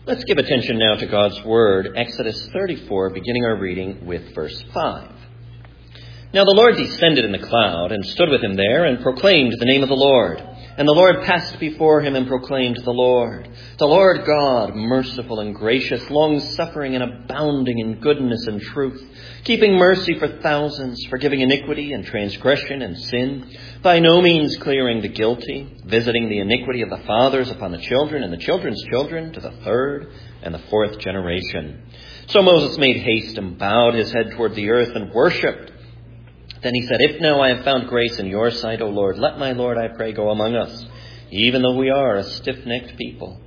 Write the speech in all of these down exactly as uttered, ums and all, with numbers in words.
Let's give attention now to God's Word, Exodus thirty-four, beginning our reading with verse five. Now the Lord descended in a cloud and stood with him there and proclaimed the name of the Lord. And the Lord passed before him and proclaimed the Lord, the Lord God, merciful and gracious, long-suffering and abounding in goodness and truth, keeping mercy for thousands, forgiving iniquity and transgression and sin, by no means clearing the guilty, visiting the iniquity of the fathers upon the children and the children's children to the third and the fourth generation. So Moses made haste and bowed his head toward the earth and worshipped. Then he said, If now I have found grace in your sight, O Lord, let my Lord, I pray, go among us, even though we are a stiff-necked people,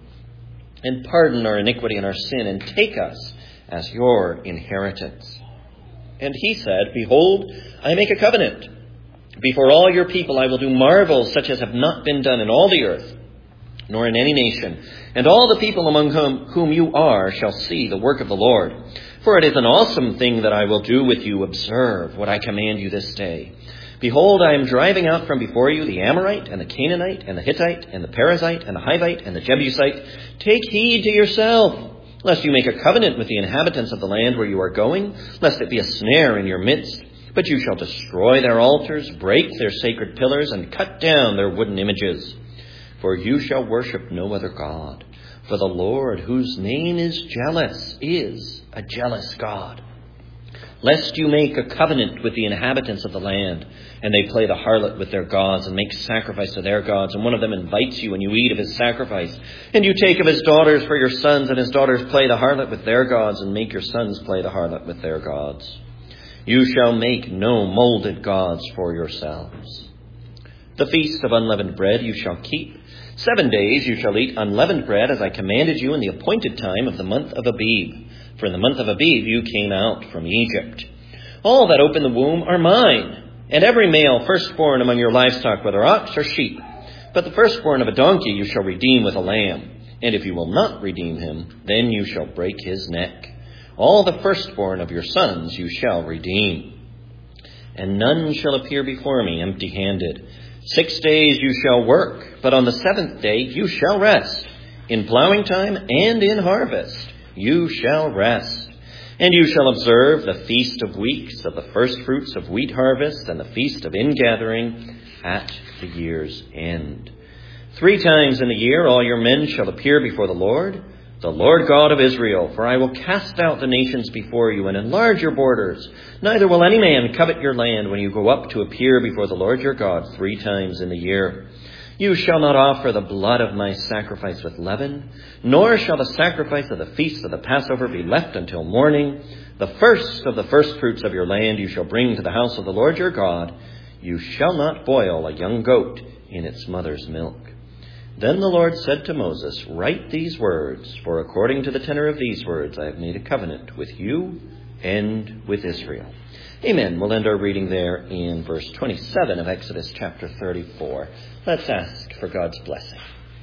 and pardon our iniquity and our sin, and take us as your inheritance. And he said, Behold, I make a covenant. Before all your people I will do marvels such as have not been done in all the earth, nor in any nation. And all the people among whom, whom you are shall see the work of the Lord. For it is an awesome thing that I will do with you. Observe what I command you this day. Behold, I am driving out from before you the Amorite and the Canaanite and the Hittite and the Perizzite and the Hivite and the Jebusite. Take heed to yourself, lest you make a covenant with the inhabitants of the land where you are going, lest it be a snare in your midst. But you shall destroy their altars, break their sacred pillars, and cut down their wooden images. For you shall worship no other God. For the Lord, whose name is jealous, is a jealous God. Lest you make a covenant with the inhabitants of the land, and they play the harlot with their gods, and make sacrifice to their gods, and one of them invites you, and you eat of his sacrifice. And you take of his daughters for your sons, and his daughters play the harlot with their gods, and make your sons play the harlot with their gods. You shall make no molded gods for yourselves. The feast of unleavened bread you shall keep. Seven days you shall eat unleavened bread, as I commanded you in the appointed time of the month of Abib. For in the month of Abib you came out from Egypt. All that open the womb are mine, and every male firstborn among your livestock, whether ox or sheep. But the firstborn of a donkey you shall redeem with a lamb. And if you will not redeem him, then you shall break his neck. All the firstborn of your sons you shall redeem. And none shall appear before me empty-handed. Six days you shall work, but on the seventh day you shall rest. In plowing time and in harvest you shall rest. And you shall observe the feast of weeks, of the first fruits of wheat harvest, and the feast of ingathering at the year's end. Three times in the year all your men shall appear before the Lord, the Lord God of Israel. For I will cast out the nations before you and enlarge your borders. Neither will any man covet your land when you go up to appear before the Lord your God three times in the year. You shall not offer the blood of my sacrifice with leaven, nor shall the sacrifice of the feast of the Passover be left until morning. The first of the firstfruits of your land you shall bring to the house of the Lord your God. You shall not boil a young goat in its mother's milk. Then the Lord said to Moses, Write these words, for according to the tenor of these words I have made a covenant with you and with Israel. Amen. We'll end our reading there in verse twenty-seven of Exodus chapter thirty-four. Let's ask for God's blessing.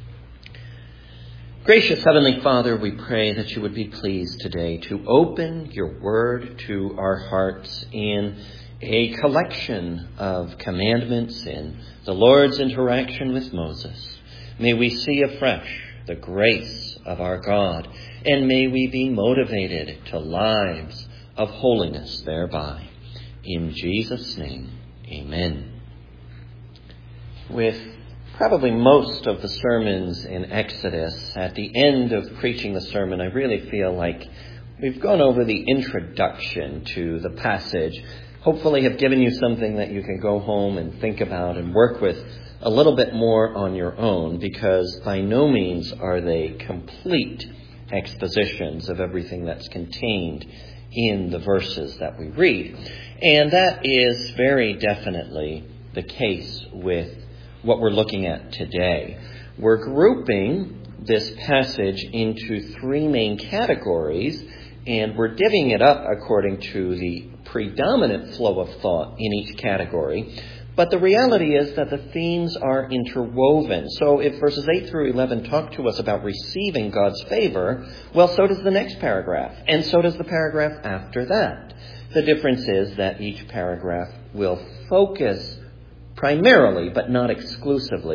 Gracious Heavenly Father, we pray that you would be pleased today to open your word to our hearts in a collection of commandments in the Lord's interaction with Moses. May we see afresh the grace of our God, and may we be motivated to lives of holiness thereby. In Jesus' name, amen. With probably most of the sermons in Exodus, at the end of preaching the sermon, I really feel like we've gone over the introduction to the passage. Hopefully have given you something that you can go home and think about and work with a little bit more on your own, because by no means are they complete expositions of everything that's contained in the verses that we read. And that is very definitely the case with what we're looking at today. We're grouping this passage into three main categories, and we're divvying it up according to the predominant flow of thought in each category. But the reality is that the themes are interwoven. So if verses eight through eleven talk to us about receiving God's favor, well, so does the next paragraph, and so does the paragraph after that. The difference is that each paragraph will focus primarily, but not exclusively,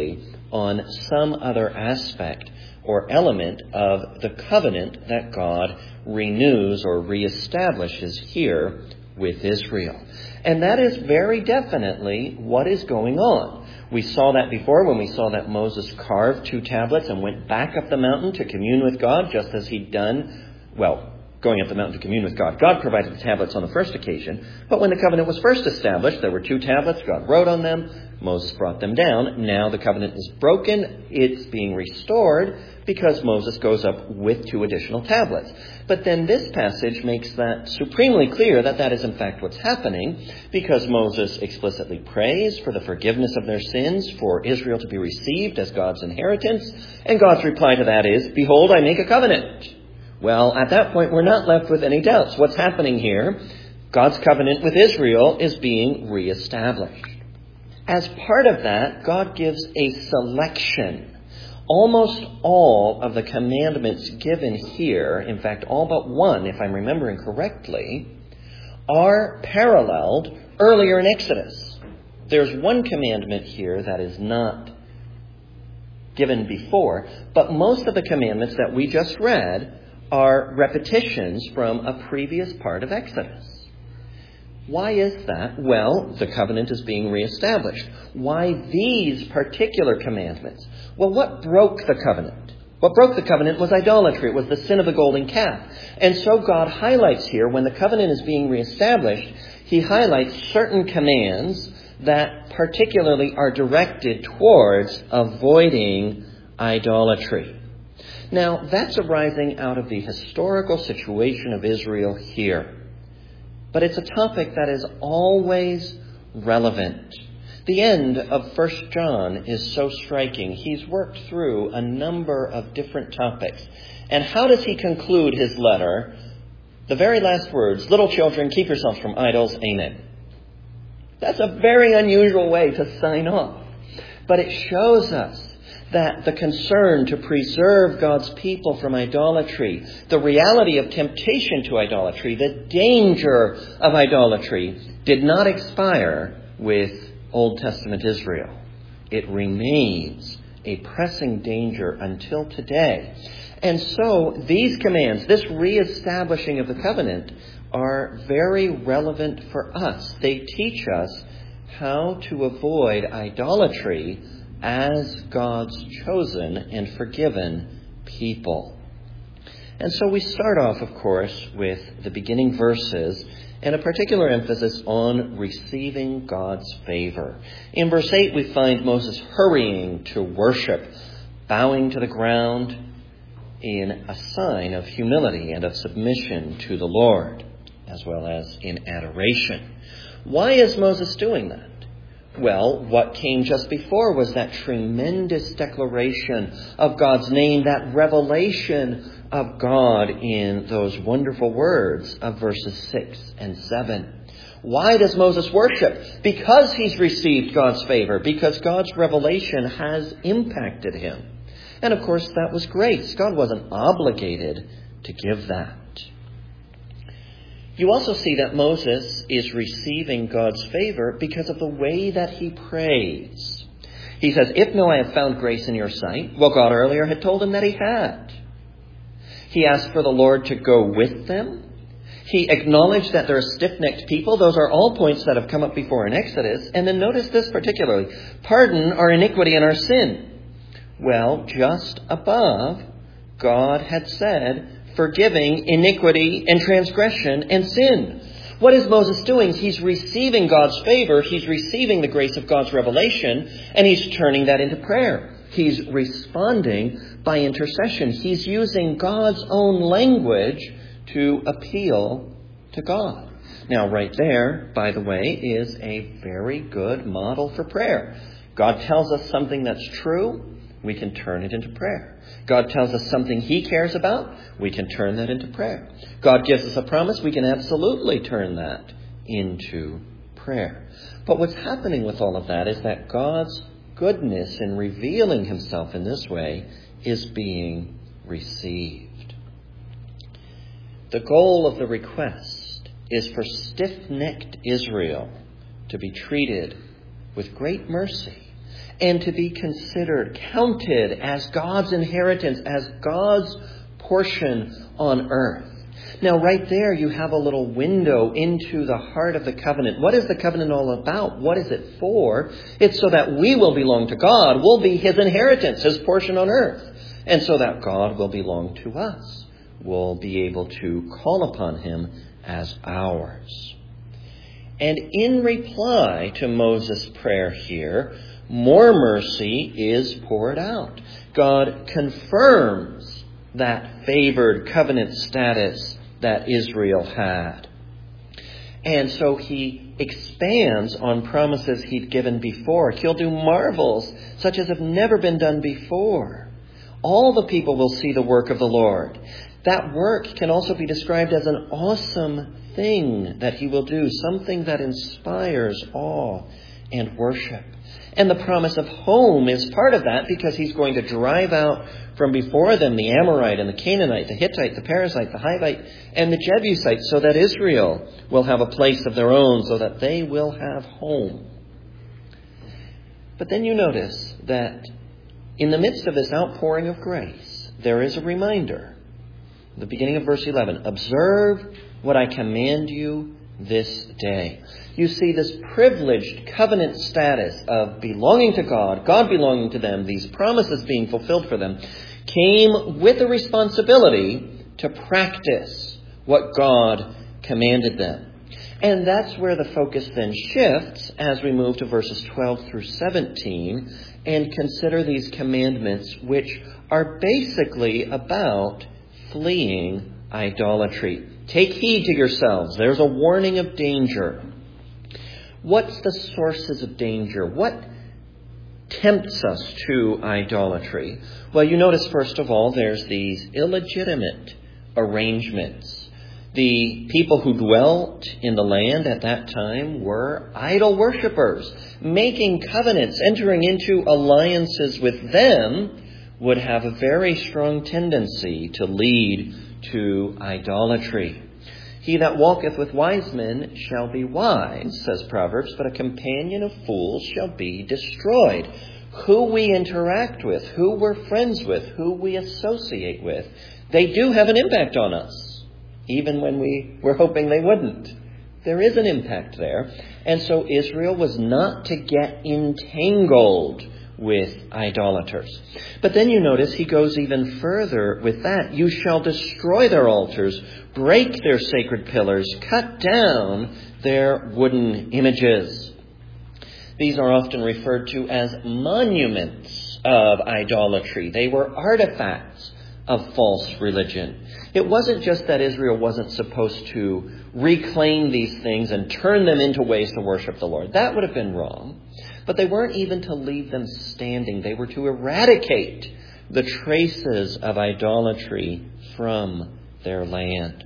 on some other aspect or element of the covenant that God renews or reestablishes here with Israel. And that is very definitely what is going on. We saw that before when we saw that Moses carved two tablets and went back up the mountain to commune with God, just as he'd done, well, going up the mountain to commune with God. God provided the tablets on the first occasion, but when the covenant was first established, there were two tablets. God wrote on them. Moses brought them down. Now the covenant is broken. It's being restored because Moses goes up with two additional tablets. But then this passage makes that supremely clear that that is in fact what's happening, because Moses explicitly prays for the forgiveness of their sins, for Israel to be received as God's inheritance. And God's reply to that is, "Behold, I make a covenant." Well, at that point, we're not left with any doubts. What's happening here? God's covenant with Israel is being reestablished. As part of that, God gives a selection. Almost all of the commandments given here, in fact, all but one, if I'm remembering correctly, are paralleled earlier in Exodus. There's one commandment here that is not given before, but most of the commandments that we just read are repetitions from a previous part of Exodus. Why is that? Well, the covenant is being reestablished. Why these particular commandments? Well, what broke the covenant? What broke the covenant was idolatry. It was the sin of the golden calf. And so God highlights here, when the covenant is being reestablished, he highlights certain commands that particularly are directed towards avoiding idolatry. Now, that's arising out of the historical situation of Israel here. But it's a topic that is always relevant. The end of First John is so striking. He's worked through a number of different topics. And how does he conclude his letter? The very last words, "Little children, keep yourselves from idols. Amen." That's a very unusual way to sign off. But it shows us that the concern to preserve God's people from idolatry, the reality of temptation to idolatry, the danger of idolatry, did not expire with Old Testament Israel. It remains a pressing danger until today. And so these commands, this reestablishing of the covenant, are very relevant for us. They teach us how to avoid idolatry as God's chosen and forgiven people. And so we start off, of course, with the beginning verses and a particular emphasis on receiving God's favor. In verse eight, we find Moses hurrying to worship, bowing to the ground in a sign of humility and of submission to the Lord, as well as in adoration. Why is Moses doing that? Well, what came just before was that tremendous declaration of God's name, that revelation of God in those wonderful words of verses six and seven. Why does Moses worship? Because he's received God's favor, because God's revelation has impacted him. And of course, that was grace. God wasn't obligated to give that. You also see that Moses is receiving God's favor because of the way that he prays. He says, "If no, I have found grace in your sight." Well, God earlier had told him that he had. He asked for the Lord to go with them. He acknowledged that they're a stiff-necked people. Those are all points that have come up before in Exodus. And then notice this particularly. Pardon our iniquity and our sin. Well, just above, God had said, forgiving iniquity and transgression and sin. What is Moses doing? He's receiving God's favor. He's receiving the grace of God's revelation, and he's turning that into prayer. He's responding by intercession. He's using God's own language to appeal to God. Now, right there, by the way, is a very good model for prayer. God tells us something that's true. We can turn it into prayer. God tells us something he cares about. We can turn that into prayer. God gives us a promise. We can absolutely turn that into prayer. But what's happening with all of that is that God's goodness in revealing himself in this way is being received. The goal of the request is for stiff-necked Israel to be treated with great mercy, and to be considered, counted as God's inheritance, as God's portion on earth. Now, right there, you have a little window into the heart of the covenant. What is the covenant all about? What is it for? It's so that we will belong to God. We'll be His inheritance, His portion on earth. And so that God will belong to us. We'll be able to call upon Him as ours. And in reply to Moses' prayer here, more mercy is poured out. God confirms that favored covenant status that Israel had. And so He expands on promises He'd given before. He'll do marvels such as have never been done before. All the people will see the work of the Lord. That work can also be described as an awesome thing that He will do, something that inspires awe and worship. And the promise of home is part of that, because He's going to drive out from before them the Amorite and the Canaanite, the Hittite, the Perizzite, the Hivite, and the Jebusite, so that Israel will have a place of their own, so that they will have home. But then you notice that in the midst of this outpouring of grace, there is a reminder. The beginning of verse eleven, observe what I command you this day. You see, this privileged covenant status of belonging to God, God belonging to them, these promises being fulfilled for them, came with the responsibility to practice what God commanded them. And that's where the focus then shifts as we move to verses twelve through seventeen and consider these commandments, which are basically about fleeing idolatry. Take heed to yourselves. There's a warning of danger. What's the sources of danger? What tempts us to idolatry? Well, you notice, first of all, there's these illegitimate arrangements. The people who dwelt in the land at that time were idol worshippers. Making covenants, entering into alliances with them would have a very strong tendency to lead to idolatry. He that walketh with wise men shall be wise, says Proverbs, but a companion of fools shall be destroyed. Who we interact with, who we're friends with, who we associate with, they do have an impact on us, even when we were hoping they wouldn't. There is an impact there. And so Israel was not to get entangled with idolaters. But then you notice he goes even further with that. You shall destroy their altars, break their sacred pillars, cut down their wooden images. These are often referred to as monuments of idolatry. They were artifacts of false religion. It wasn't just that Israel wasn't supposed to reclaim these things and turn them into ways to worship the Lord. That would have been wrong. But they weren't even to leave them standing. They were to eradicate the traces of idolatry from their land.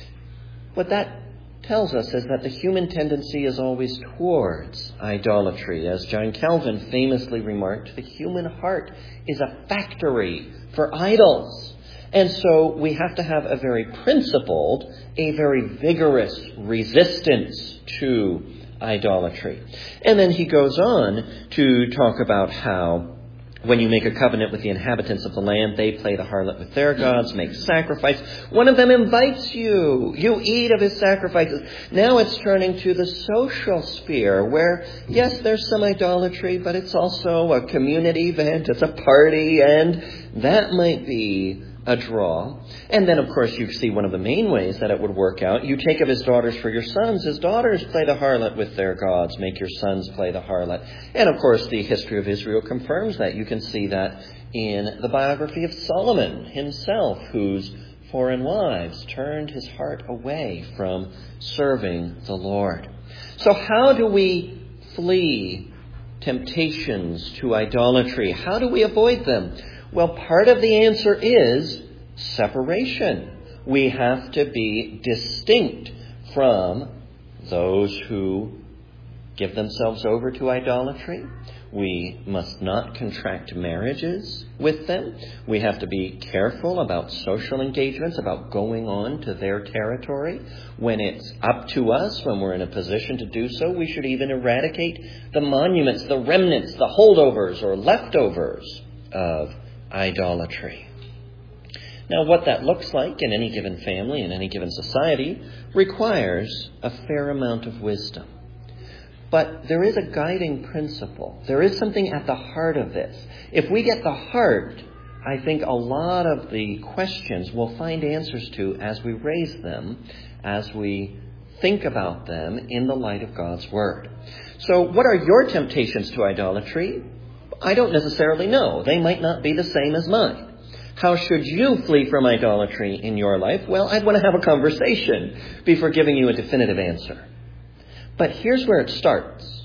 What that tells us is that the human tendency is always towards idolatry. As John Calvin famously remarked, the human heart is a factory for idols. And so we have to have a very principled, a very vigorous resistance to idolatry. And then he goes on to talk about how when you make a covenant with the inhabitants of the land, they play the harlot with their gods, make sacrifice. One of them invites you. You eat of his sacrifices. Now it's turning to the social sphere where, yes, there's some idolatry, but it's also a community event. It's a party, and that might be a draw. And then, of course, you see one of the main ways that it would work out. You take of his daughters for your sons. His daughters play the harlot with their gods. Make your sons play the harlot. And, of course, the history of Israel confirms that. You can see that in the biography of Solomon himself, whose foreign wives turned his heart away from serving the Lord. So how do we flee temptations to idolatry? How do we avoid them? Well, part of the answer is separation. We have to be distinct from those who give themselves over to idolatry. We must not contract marriages with them. We have to be careful about social engagements, about going on to their territory. When it's up to us, when we're in a position to do so, we should even eradicate the monuments, the remnants, the holdovers or leftovers of idolatry. Now, what that looks like in any given family, in any given society, requires a fair amount of wisdom. But there is a guiding principle. There is something at the heart of this. If we get the heart, I think a lot of the questions we'll find answers to as we raise them, as we think about them in the light of God's Word. So what are your temptations to idolatry? I don't necessarily know. They might not be the same as mine. How should you flee from idolatry in your life? Well, I'd want to have a conversation before giving you a definitive answer. But here's where it starts.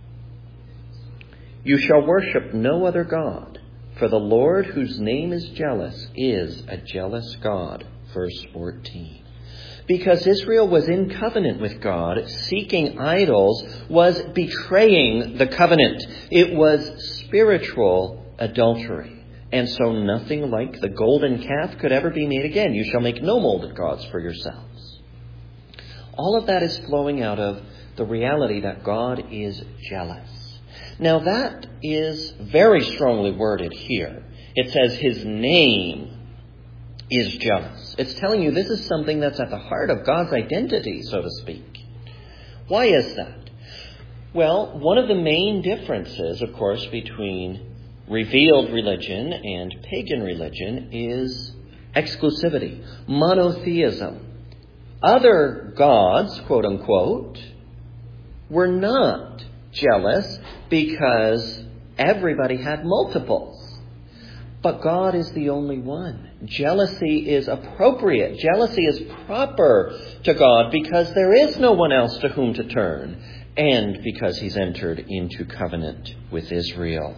You shall worship no other God, for the Lord, whose name is jealous, is a jealous God. Verse fourteen. Because Israel was in covenant with God, seeking idols was betraying the covenant. It was spiritual adultery. And so nothing like the golden calf could ever be made again. You shall make no molded gods for yourselves. All of that is flowing out of the reality that God is jealous. Now that is very strongly worded here. It says his name is jealous. It's telling you this is something that's at the heart of God's identity, so to speak. Why is that? Well, one of the main differences, of course, between revealed religion and pagan religion is exclusivity, monotheism. Other gods, quote unquote, were not jealous because everybody had multiples. But God is the only one. Jealousy is appropriate. Jealousy is proper to God because there is no one else to whom to turn, and because he's entered into covenant with Israel.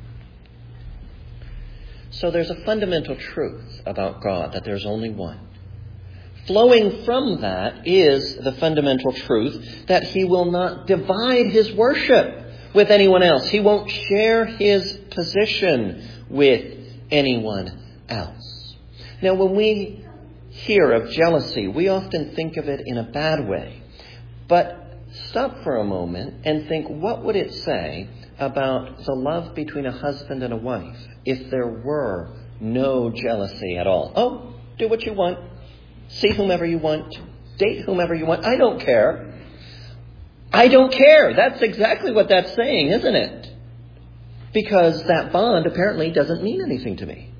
So there's a fundamental truth about God, that there's only one. Flowing from that is the fundamental truth that he will not divide his worship with anyone else. He won't share his position with anyone else. Now, when we hear of jealousy, we often think of it in a bad way. But stop for a moment and think, what would it say about the love between a husband and a wife if there were no jealousy at all? Oh, do what you want. See whomever you want. Date whomever you want. I don't care. I don't care. That's exactly what that's saying, isn't it? Because that bond apparently doesn't mean anything to me.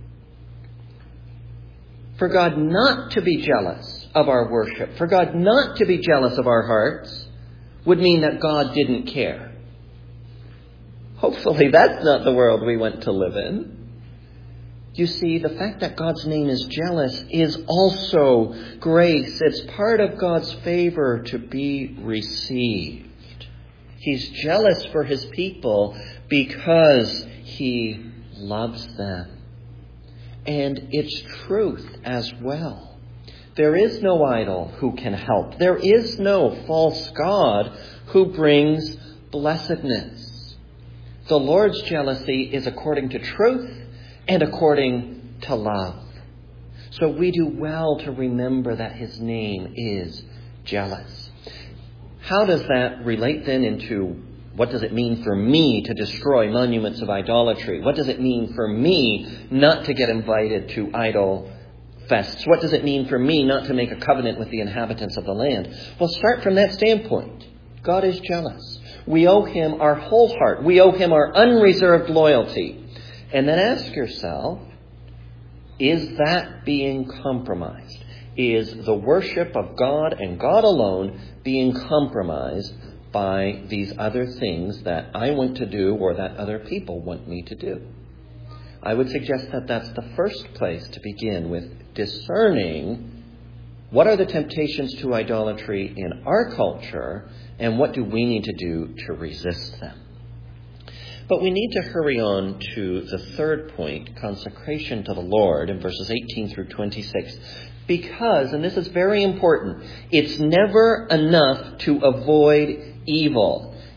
For God not to be jealous of our worship, for God not to be jealous of our hearts, would mean that God didn't care. Hopefully that's not the world we want to live in. You see, the fact that God's name is jealous is also grace. It's part of God's favor to be received. He's jealous for his people because he loves them. And it's truth as well. There is no idol who can help. There is no false god who brings blessedness. The Lord's jealousy is according to truth and according to love. So we do well to remember that his name is jealous. How does that relate then into what does it mean for me to destroy monuments of idolatry? What does it mean for me not to get invited to idol fests? What does it mean for me not to make a covenant with the inhabitants of the land? Well, start from that standpoint. God is jealous. We owe him our whole heart. We owe him our unreserved loyalty. And then ask yourself, is that being compromised? Is the worship of God and God alone being compromised by these other things that I want to do or that other people want me to do? I would suggest that that's the first place to begin with discerning what are the temptations to idolatry in our culture and what do we need to do to resist them. But we need to hurry on to the third point, consecration to the Lord, in verses eighteen through twenty-six. Because, and this is very important, it's never enough to avoid evil.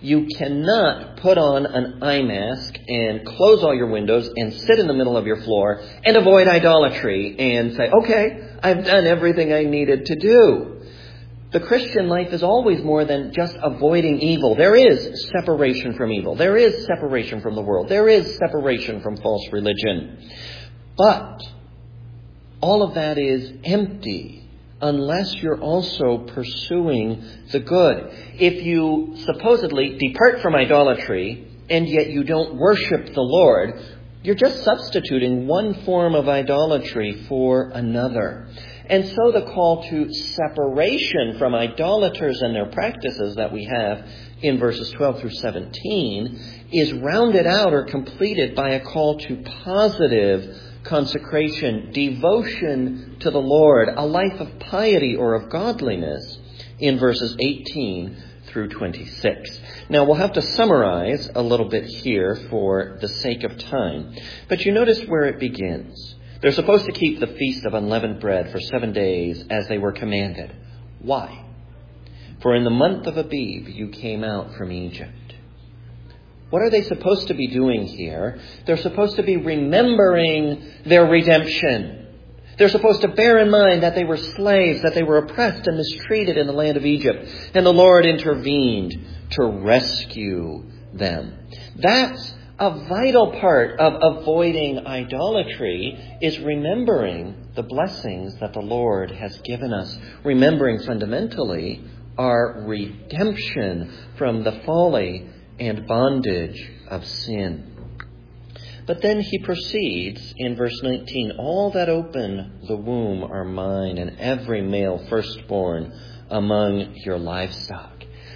You cannot put on an eye mask and close all your windows and sit in the middle of your floor and avoid idolatry and say, okay, I've done everything I needed to do. The Christian life is always more than just avoiding evil. There is separation from evil. There is separation from the world. There is separation from false religion. But all of that is empty unless you're also pursuing the good. If you supposedly depart from idolatry and yet you don't worship the Lord, you're just substituting one form of idolatry for another. And so the call to separation from idolaters and their practices that we have in verses twelve through seventeen is rounded out or completed by a call to positive consecration, devotion to the Lord, a life of piety or of godliness in verses eighteen through twenty-six. Now, we'll have to summarize a little bit here for the sake of time. But you notice where it begins. They're supposed to keep the Feast of Unleavened Bread for seven days as they were commanded. Why? For in the month of Abib you came out from Egypt. What are they supposed to be doing here? They're supposed to be remembering their redemption. They're supposed to bear in mind that they were slaves, that they were oppressed and mistreated in the land of Egypt, and the Lord intervened to rescue them. That's a vital part of avoiding idolatry, is remembering the blessings that the Lord has given us. Remembering fundamentally our redemption from the folly and bondage of sin. But then he proceeds in verse nineteen, all that open the womb are mine, and every male firstborn among your livestock.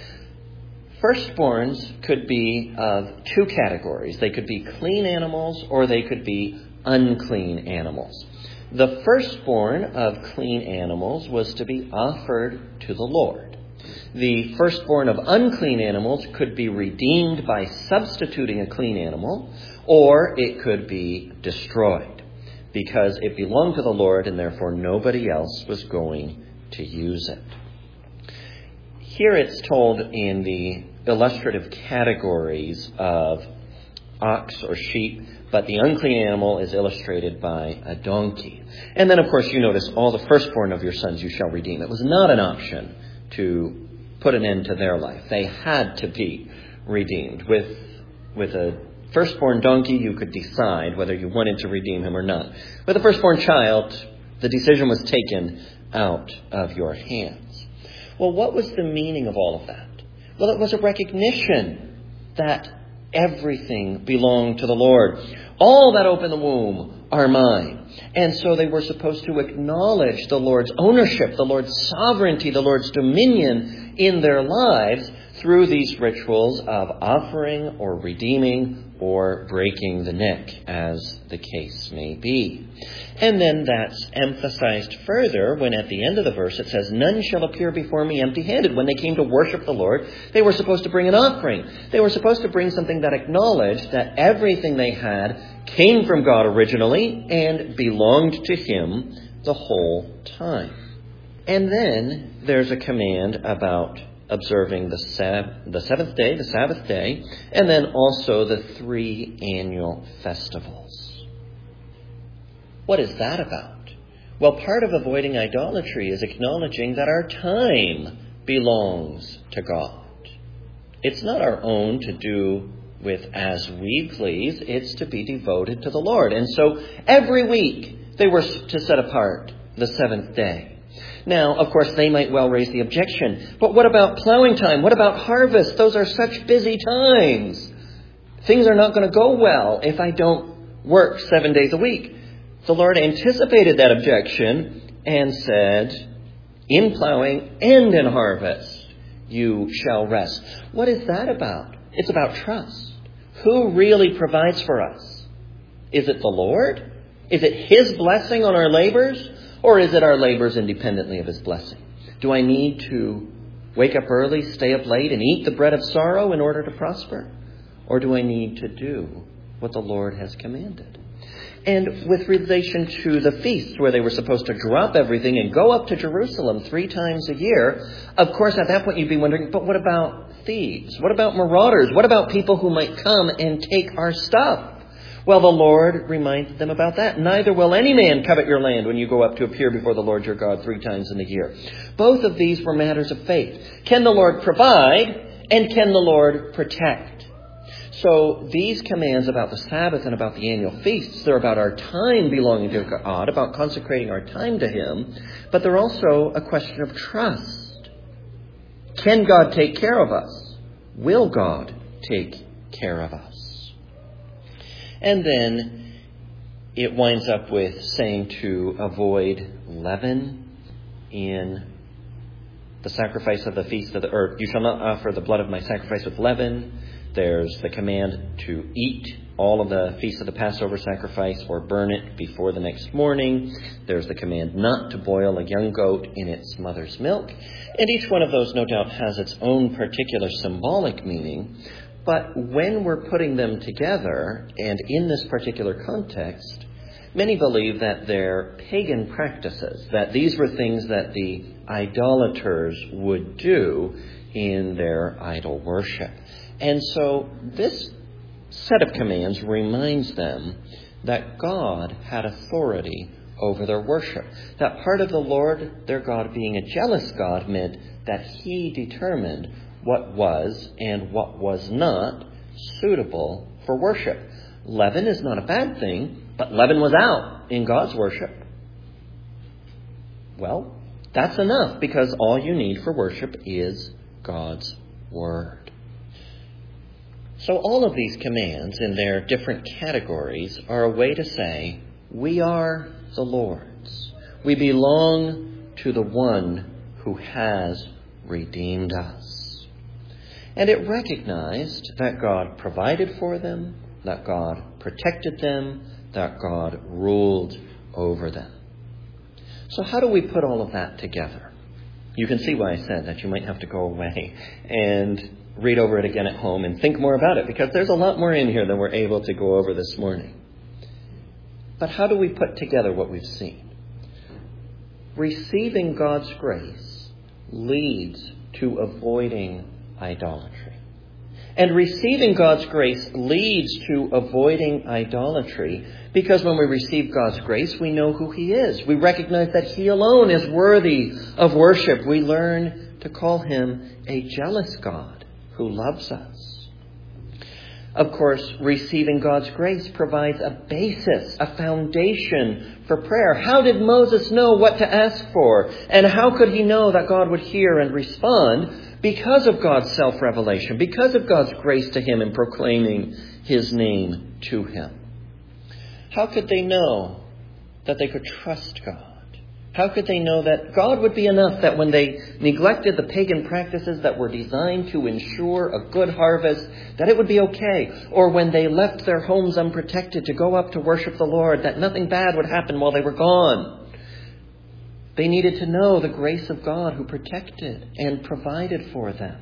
Firstborns could be of two categories. They could be clean animals or they could be unclean animals. The firstborn of clean animals was to be offered to the Lord. The firstborn of unclean animals could be redeemed by substituting a clean animal, or it could be destroyed because it belonged to the Lord and therefore nobody else was going to use it. Here it's told in the illustrative categories of ox or sheep, but the unclean animal is illustrated by a donkey. And then, of course, you notice all the firstborn of your sons you shall redeem. It was not an option to put an end to their life. They had to be redeemed. With, with a firstborn donkey, you could decide whether you wanted to redeem him or not. With a firstborn child, the decision was taken out of your hands. Well, what was the meaning of all of that? Well, it was a recognition that everything belonged to the Lord. All that open the womb are mine. And so they were supposed to acknowledge the Lord's ownership, the Lord's sovereignty, the Lord's dominion in their lives through these rituals of offering or redeeming or breaking the neck, as the case may be. And then that's emphasized further when at the end of the verse it says, none shall appear before me empty-handed. When they came to worship the Lord, they were supposed to bring an offering. They were supposed to bring something that acknowledged that everything they had came from God originally and belonged to Him the whole time. And then there's a command about observing the, sab- the seventh day, the Sabbath day, and then also the three annual festivals. What is that about? Well, part of avoiding idolatry is acknowledging that our time belongs to God. It's not our own to do with as we please. It's to be devoted to the Lord. And so every week they were to set apart the seventh day. Now, of course, they might well raise the objection, but what about plowing time? What about harvest? Those are such busy times. Things are not going to go well if I don't work seven days a week. The Lord anticipated that objection and said, in plowing and in harvest, you shall rest. What is that about? It's about trust. Who really provides for us? Is it the Lord? Is it His blessing on our labors? Or is it our labors independently of His blessing? Do I need to wake up early, stay up late, and eat the bread of sorrow in order to prosper? Or do I need to do what the Lord has commanded? And with relation to the feasts where they were supposed to drop everything and go up to Jerusalem three times a year, of course, at that point you'd be wondering, but what about thieves? What about marauders? What about people who might come and take our stuff? Well, the Lord reminded them about that. Neither will any man covet your land when you go up to appear before the Lord your God three times in the year. Both of these were matters of faith. Can the Lord provide, and can the Lord protect? So these commands about the Sabbath and about the annual feasts, they're about our time belonging to God, about consecrating our time to Him, but they're also a question of trust. Can God take care of us? Will God take care of us? And then it winds up with saying to avoid leaven in the sacrifice of the feast of the, or you shall not offer the blood of my sacrifice with leaven. There's the command to eat all of the feast of the Passover sacrifice or burn it before the next morning. There's the command not to boil a young goat in its mother's milk. And each one of those, no doubt, has its own particular symbolic meaning. But when we're putting them together, and in this particular context, many believe that they're pagan practices, that these were things that the idolaters would do in their idol worship. And so this set of commands reminds them that God had authority over their worship. That part of the Lord, their God, being a jealous God meant that He determined what was and what was not suitable for worship. Leaven is not a bad thing, but leaven was out in God's worship. Well, that's enough, because all you need for worship is God's Word. So all of these commands in their different categories are a way to say, we are the Lord's. We belong to the one who has redeemed us. And it recognized that God provided for them, that God protected them, that God ruled over them. So how do we put all of that together? You can see why I said that you might have to go away and read over it again at home and think more about it, because there's a lot more in here than we're able to go over this morning. But how do we put together what we've seen? Receiving God's grace leads to avoiding idolatry. And receiving God's grace leads to avoiding idolatry, because when we receive God's grace, we know who He is. We recognize that He alone is worthy of worship. We learn to call Him a jealous God who loves us. Of course, receiving God's grace provides a basis, a foundation for prayer. How did Moses know what to ask for? And how could he know that God would hear and respond? Because of God's self-revelation, because of God's grace to him in proclaiming His name to him. How could they know that they could trust God? How could they know that God would be enough, that when they neglected the pagan practices that were designed to ensure a good harvest, that it would be okay? Or when they left their homes unprotected to go up to worship the Lord, that nothing bad would happen while they were gone? They needed to know the grace of God who protected and provided for them.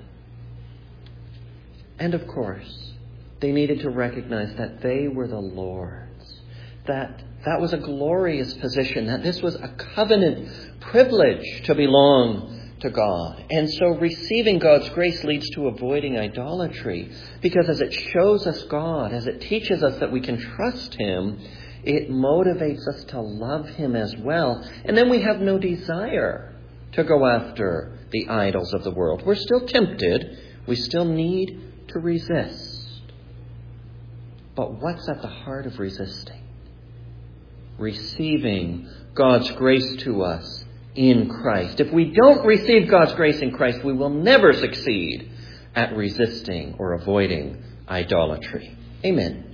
And of course, they needed to recognize that they were the Lord's, that that was a glorious position, that this was a covenant privilege to belong to God. And so receiving God's grace leads to avoiding idolatry, because as it shows us God, as it teaches us that we can trust Him, it motivates us to love Him as well. And then we have no desire to go after the idols of the world. We're still tempted. We still need to resist. But what's at the heart of resisting? Receiving God's grace to us in Christ. If we don't receive God's grace in Christ, we will never succeed at resisting or avoiding idolatry. Amen.